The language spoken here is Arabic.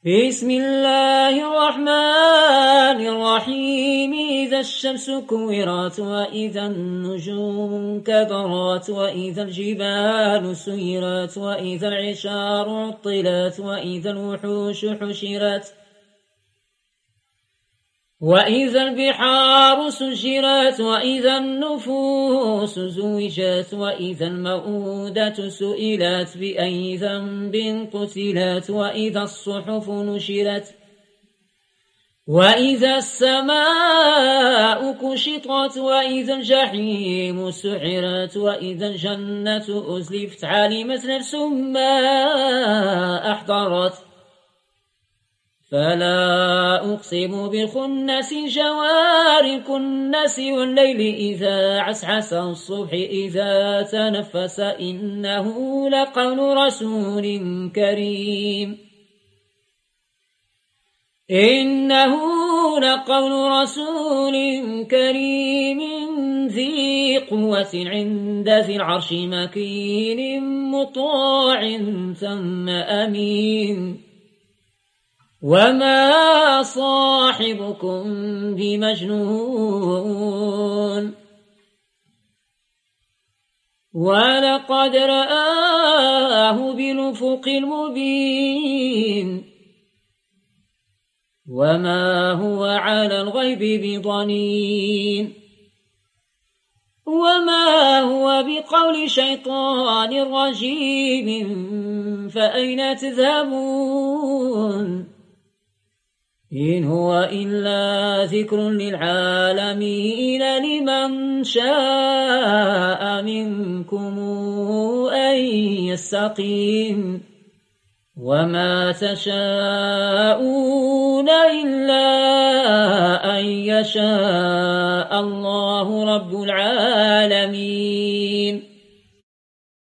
بسم الله الرحمن الرحيم إذا الشمس كورت وإذا النجوم كدرت وإذا الجبال سيرت وإذا العشار عطلت وإذا الوحوش حشرت وإذا البحار سجرت وإذا النفوس زوجت وإذا الموءودة سئلت بأي ذنب قتلت وإذا الصحف نشرت وإذا السماء كشطت وإذا الجحيم سعرت وإذا الجنة أزلفت علمت نفس ما أحضرت فلا أقسم بالخنس الجوار الكنس والليل إذا عسعس الصبح إذا تنفس إنه لقول رسول كريم ذي قوة عند ذي العرش مكين مطاع ثم أمين وما صاحبكم بمجنون ولقد رآه بالأفق المبين وما هو على الغيب بضنين وما هو بقول شيطان رجيم فأين تذهبون إن هو إلا ذكر للعالمين لمن شاء منكم أن يستقيم وما تشاءون إلا أن يشاء الله رب العالمين.